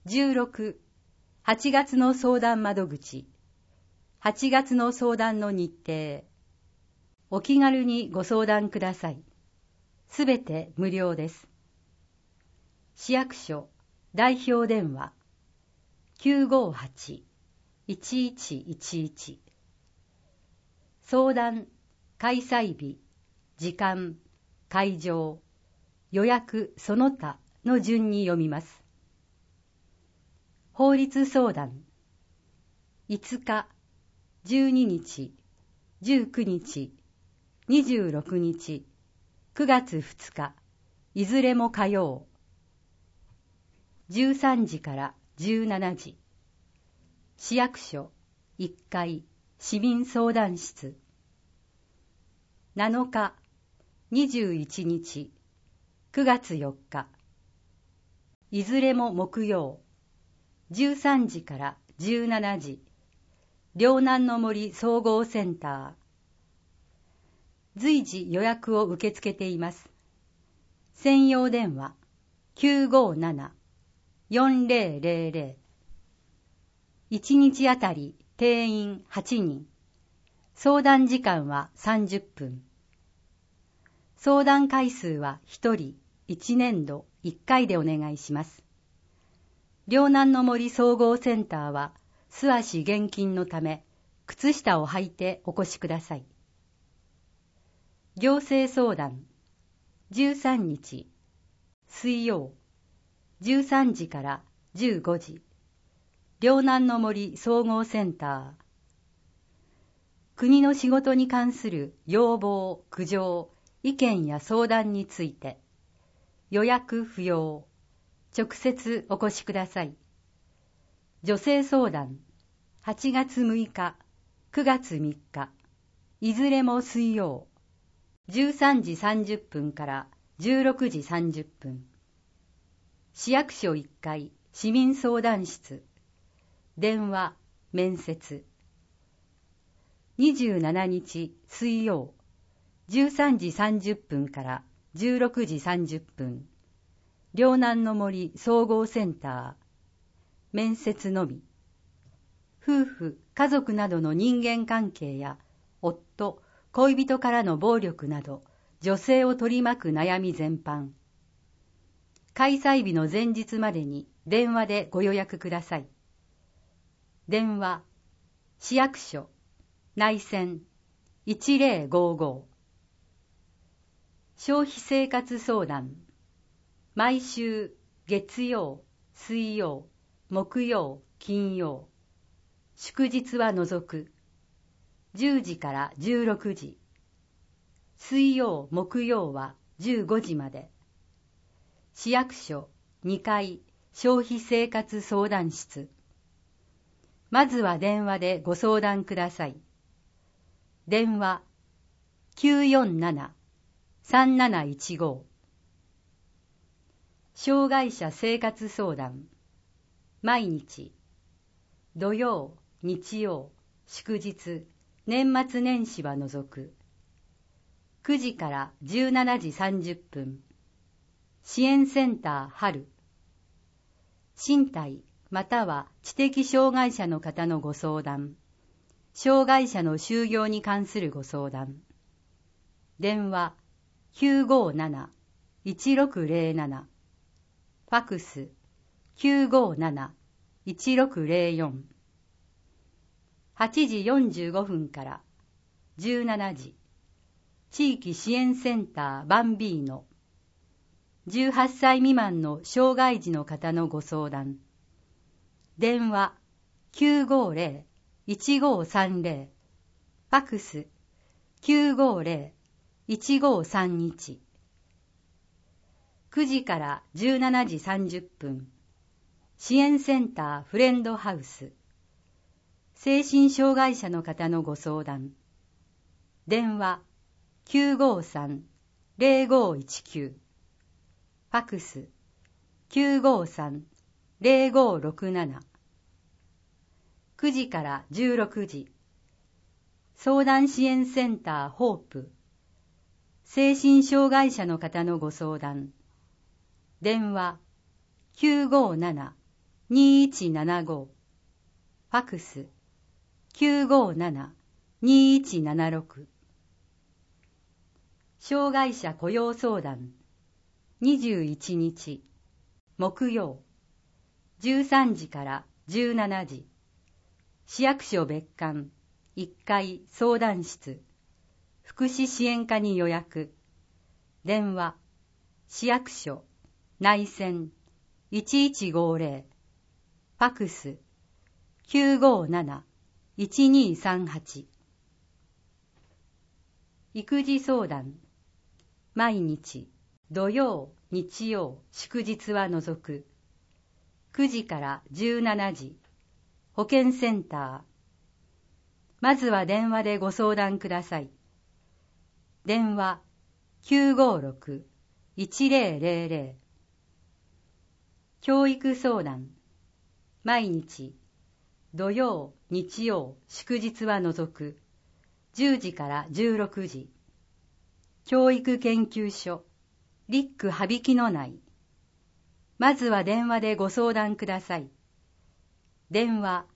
16、8月の相談窓口。8月の相談の日程。お気軽にご相談ください。すべて無料です。市役所代表電話 958-1111 相談、開催日、時間、会場、予約その他の順に読みます。法律相談5日、12日、19日、26日、9月2日、いずれも火曜。13時から17時。市役所1階市民相談室。7日、21日、9月4日。いずれも木曜。13時から17時。両南の森総合センター。随時予約を受け付けています。専用電話 957-4000。1日あたり定員8人。相談時間は30分。相談回数は1人1年度1回でお願いします。両南の森総合センターは素足厳禁のため、靴下を履いてお越しください。行政相談13日水曜13時から15時。両南の森総合センター。国の仕事に関する要望、苦情、意見や相談について、予約不要。直接お越しください。女性相談8月6日、9月3日、いずれも水曜、13時30分から16時30分。市役所1階市民相談室。電話、面接。27日水曜、13時30分から16時30分。両南の森総合センター。面接のみ。夫婦、家族などの人間関係や夫、恋人からの暴力など女性を取り巻く悩み全般。開催日の前日までに電話でご予約ください。電話、市役所、内線、1055。消費生活相談。毎週月曜、水曜、木曜、金曜。祝日は除く。10時から16時。水曜、木曜は15時まで。市役所2階消費生活相談室。まずは電話でご相談ください。電話 947-3715。障害者生活相談。毎日土曜、日曜、祝日、年末年始は除く。9時から17時30分。支援センター春。身体または知的障害者の方のご相談。障害者の就業に関するご相談。電話 957-1607。ファクス 957-1604。8時45分から17時。地域支援センターバンビーノ。18歳未満の障害児の方のご相談。電話 950-1530。ファクス 950-1531。9時から17時30分。支援センターフレンドハウス。精神障害者の方のご相談。電話 953-0519。ファクス 953-0567。9時から16時。相談支援センターホープ。精神障害者の方のご相談。電話 2175、ファクス 957-2176。障害者雇用相談21日木曜13時から17時、市役所別館1階相談室、福祉支援課に予約。電話市役所内線1150、ファクス 957-1238。育児相談毎日土曜日曜祝日は除く9時から17時、保健センター。まずは電話でご相談ください。電話 956-1000。教育相談毎日土曜日曜祝日は除く10時から16時、教育研究所リック羽曳野内。まずは電話でご相談ください。電話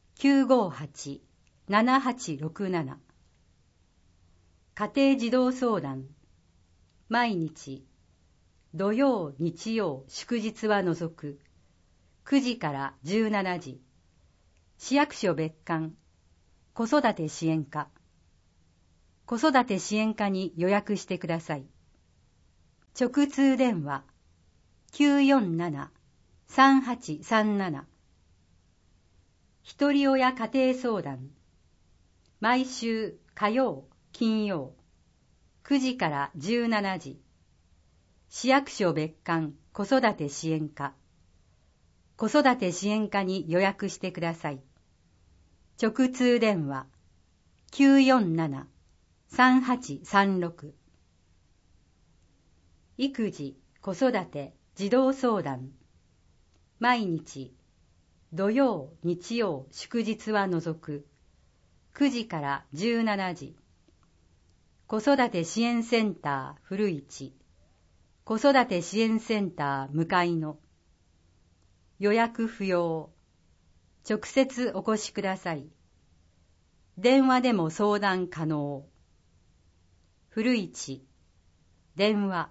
958-7867。家庭児童相談毎日土曜日曜祝日は除く9時から17時、市役所別館子育て支援課。子育て支援課に予約してください。直通電話 947-3837。ひとり親家庭相談毎週火曜金曜9時から17時、市役所別館子育て支援課。子育て支援課に予約してください。直通電話 947-3836。育児子育て児童相談毎日土曜日曜祝日は除く9時から17時、子育て支援センター古市子育て支援センター向かいの。予約不要。直接お越しください。電話でも相談可能。古市電話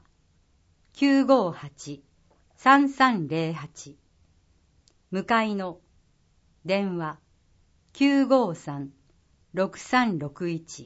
958-3308。向かいの電話 953-6361。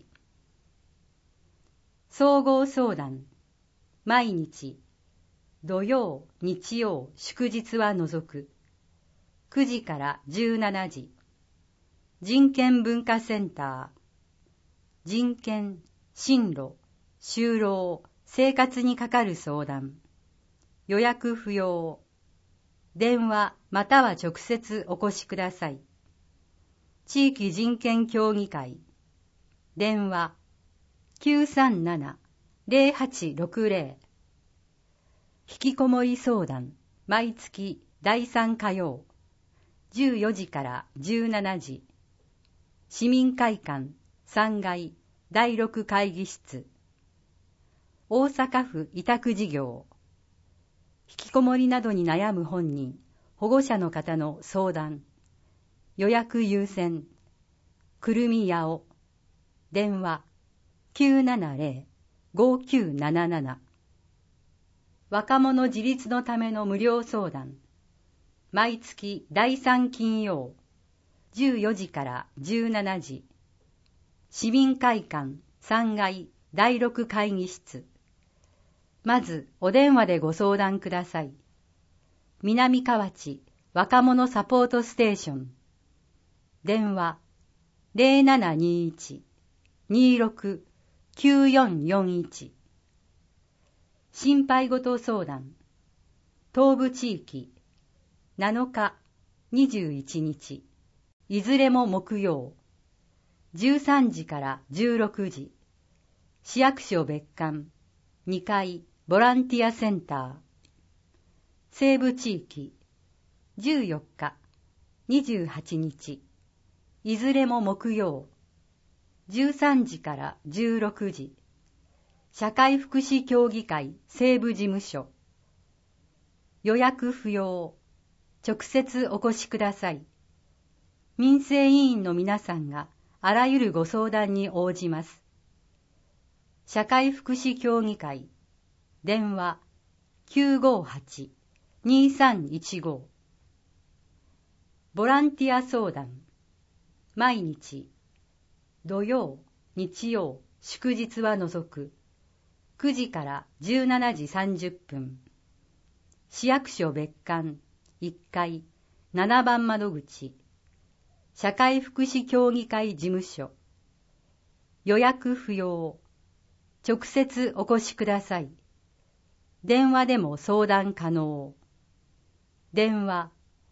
総合相談毎日土曜日曜祝日は除く9時から17時、人権文化センター。人権、進路、就労、生活にかかる相談。予約不要。電話または直接お越しください。地域人権協議会。電話 937-0860。引きこもり相談毎月第3火曜14時から17時、市民会館3階第6会議室。大阪府委託事業。引きこもりなどに悩む本人、保護者の方の相談。予約優先。くるみやお。電話 970-5977。若者自立のための無料相談。毎月第3金曜14時から17時、市民会館3階第6会議室。まずお電話でご相談ください。南河内若者サポートステーション。電話 0721-26-9441。心配事相談東部地域7日、21日、いずれも木曜、13時から16時、市役所別館2階ボランティアセンター。西部地域14日、28日、いずれも木曜、13時から16時、社会福祉協議会西部事務所。予約不要。 直接お越しください。民生委員の皆さんがあらゆるご相談に応じます。社会福祉協議会電話 958-2315 ボランティア相談毎日土曜、日曜、祝日は除く9時から17時30分市役所別館1階7番窓口社会福祉協議会事務所予約不要直接お越しください。電話でも相談可能。電話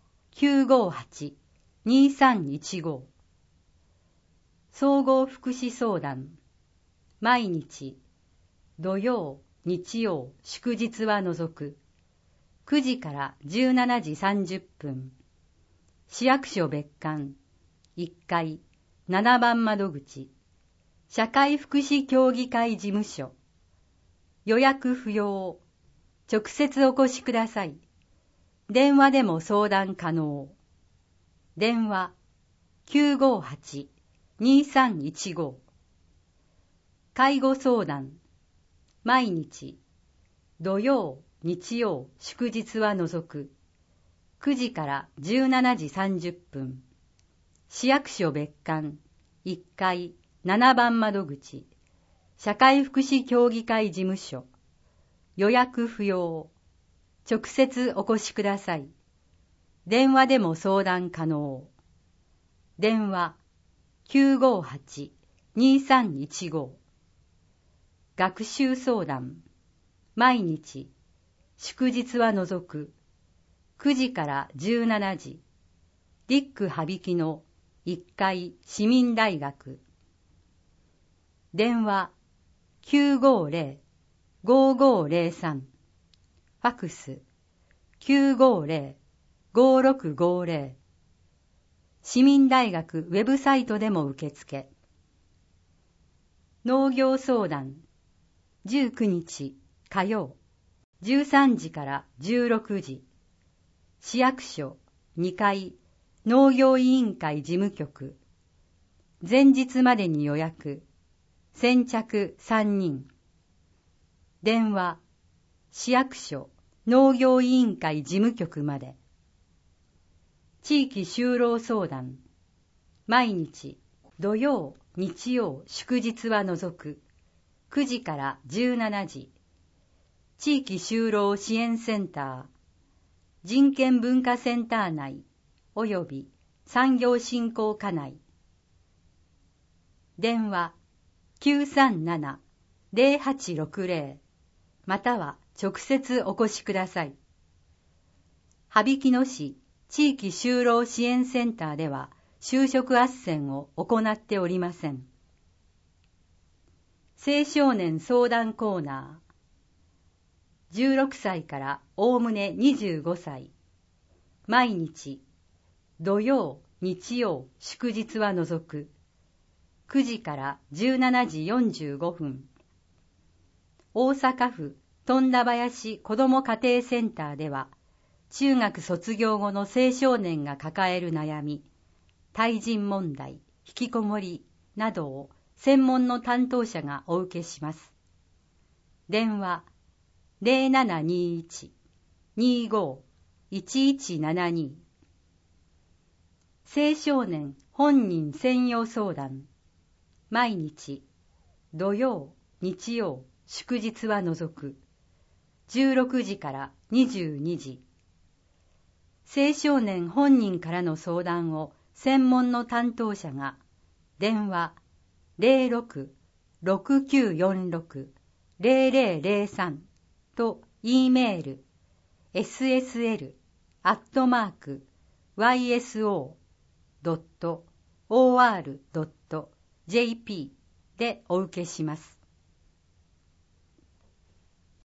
958-2315 総合福祉相談毎日土曜、日曜、祝日は除く9時から17時30分市役所別館1階7番窓口社会福祉協議会事務所予約不要直接お越しください。電話でも相談可能。電話 958-2315 介護相談毎日土曜、日曜、祝日は除く9時から17時30分市役所別館1階7番窓口社会福祉協議会事務所予約不要直接お越しください。電話でも相談可能。電話 958-2315 学習相談毎日祝日は除く9時から17時ディック羽曳の1階市民大学電話 950-5503 ファクス 950-5650 市民大学ウェブサイトでも受付。農業相談19日火曜13時から16時市役所2階農業委員会事務局前日までに予約先着3人電話市役所農業委員会事務局まで地域就労相談毎日土曜、日曜、祝日は除く9時から17時地域就労支援センター人権文化センター内および産業振興課内電話 937-0860 または直接お越しください。羽曳野市地域就労支援センターでは就職斡旋を行っておりません。青少年相談コーナー16歳からおおむね25歳毎日土曜、日曜、祝日は除く9時から17時45分大阪府富田林子ども家庭センターでは中学卒業後の青少年が抱える悩み、対人問題、引きこもりなどを専門の担当者がお受けします。電話 0721-25-1172 青少年本人専用相談毎日土曜、日曜、祝日は除く16時から22時青少年本人からの相談を専門の担当者が電話 06-6946-0003 と E メール ssl@yso.or.jp でお受けします。